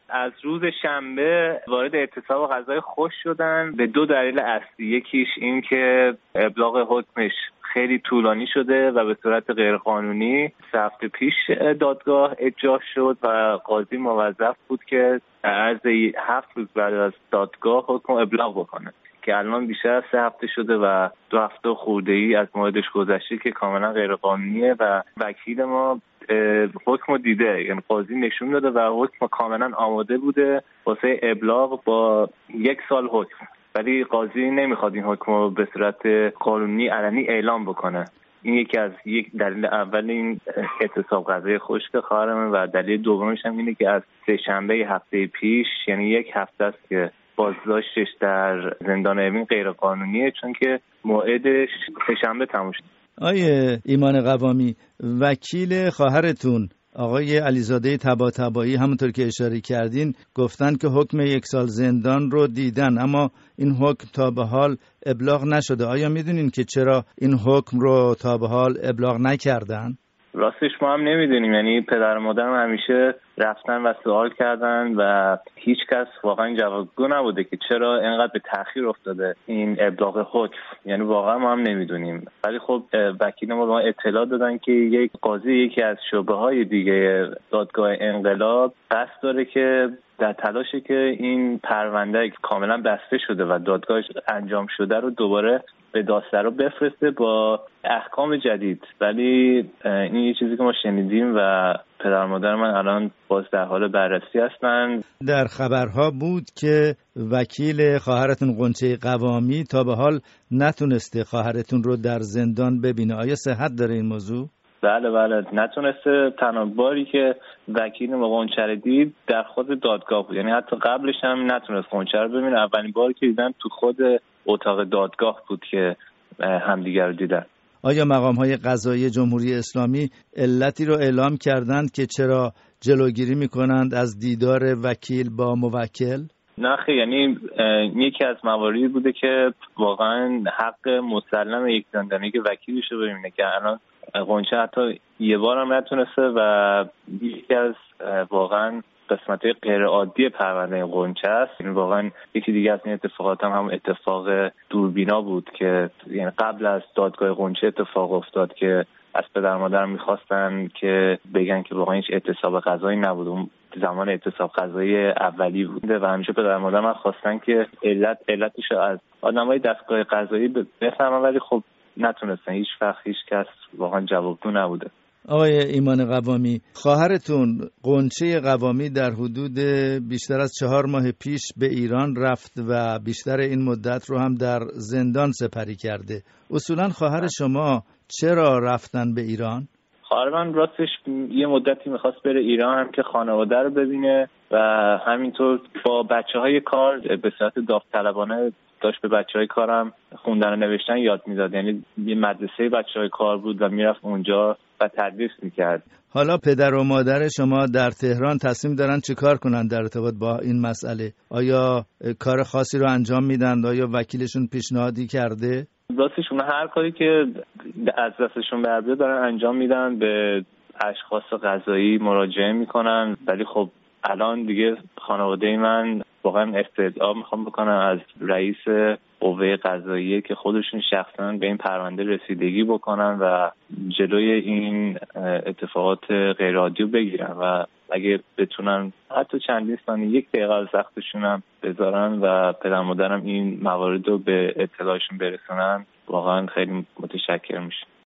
از روز شنبه وارد اعتصاب غذای خشک شدن به دو دلیل اصلی. یکیش این که ابلاغ حکمش خیلی طولانی شده و به صورت غیرقانونی 3 هفته پیش دادگاه اجرا شد و قاضی موظف بود که در عرض 7 روز بعد از دادگاه حکم ابلاغ بکنه که الان بیشتر از 3 هفته شده و 2 هفته خورده‌ای از موعدش گذشته که کاملا غیرقانونیه و وکیل ما حکم دیده، یعنی قاضی نشون داده و حکم کاملا آماده بوده واسه ابلاغ با 1 سال حکم، ولی قاضی نمیخواد این حکم رو به صورت قانونی علنی اعلام بکنه. این یکی از دلیل اول این اعتصاب غذای خشک خواهرمه و دلیل دومش هم اینه که از سه‌شنبه هفته پیش، یعنی 1 هفته است که بازداشتش در زندان اوین غیر قانونیه، چون که موعدش سه‌شنبه تموم شد. آیه ایمان قوامی، وکیل خواهرتون آقای علیزاده طباطبایی همونطور که اشاره کردین گفتن که حکم 1 سال زندان رو دیدن، اما این حکم تا به حال ابلاغ نشده. آیا میدونین که چرا این حکم رو تا به حال ابلاغ نکردن؟ راستش ما هم نمیدونیم، یعنی پدر و مادرم همیشه رفتن و سوال کردن و هیچ کس واقعا جوابگو نبوده که چرا اینقدر به تأخیر افتاده این ابلاغ حکم، یعنی واقعا ما هم نمیدونیم. ولی خب وکیل ما اطلاع دادن که یک قاضی یکی از شعبه‌های دیگه دادگاه انقلاب قصد داره که در تلاشه که این پرونده کاملا بسته شده و دادگاهش انجام شده رو دوباره به دادسرا بفرسته با احکام جدید. ولی این یه چیزی که ما شنیدیم و پدر مادر من الان باز در حال بررسی هستن. در خبرها بود که وکیل خواهرتون قنچه قوامی تا به حال نتونسته خواهرتون رو در زندان ببینه. آیا صحت داره این موضوع؟ بله نتونسته. تنها باری که وکیل ما قنچه رو دید در خود دادگاه بود، یعنی حتی قبلش هم نتونست قنچه رو ببینه. اولین باری که دیدن تو خود اتاق دادگاه بود که همدیگر رو دیدن. آیا مقام‌های قضایی جمهوری اسلامی علتی رو اعلام کردند که چرا جلوگیری می‌کنند از دیدار وکیل با موکل؟ نه خیلی، یعنی یکی از مواردی بوده که واقعا حق مسلم یک زندانی که وکیلش رو ببینه که الان قنچه حتی یه بار هم نتونسته و یکی از واقعا قسمت‌های غیر عادی پرونده قنچه است. یعنی واقعا یکی دیگه از این اتفاقات هم اتفاق دوربینا بود که یعنی قبل از دادگاه قنچه اتفاق افتاد که از پدر مادر می‌خواستن که بگن که واقعا هیچ اعتصاب قضایی نبود. اون زمان اعتصاب قضایی اولی بود و همیشه پدر مادر من خواستن که علتش از آدمای دستگاه قضایی بفهمن، ولی خب نتونستن. هیچ وقت هیچ کس واقعا جوابگو نبوده. آقای ایمان قوامی، خواهرتون قنچه قوامی در حدود بیشتر از 4 ماه پیش به ایران رفت و بیشتر این مدت رو هم در زندان سپری کرده. اصولاً خواهر شما چرا رفتن به ایران؟ خواهر من راستش یه مدتی میخواست بره ایران هم که خانواده رو ببینه و همینطور با بچه‌های کار به صورت داوطلبانه داشت به بچه‌های کارم خوندن و نوشتن یاد میداد. یعنی یه مدرسه بچه‌های کار بود و میرفت اونجا و تدریس میکرد. حالا پدر و مادر شما در تهران تصمیم دارن چه کار کنن در ارتباط با این مسئله؟ آیا کار خاصی رو انجام میدن؟ آیا وکیلشون پیشنهادی کرده؟ راستش اون هر کاری که از دستشون بر بیاد دارن انجام میدن، به اشخاص قضایی مراجعه میکنن. ولی خب الان دیگه خانواده من واقعا استدعا میخوام بکنن از رئیس قوه قضاییه که خودشون شخصا به این پرونده رسیدگی بکنن و جلوی این اتفاقات غیر عادی رو بگیرن و اگه بتونن حتی چندین ثانیه 1 دقیقه از وقتشون هم بذارن و پدر مادرم این موارد رو به اطلاعشون برسونن، واقعا خیلی متشکر میشم.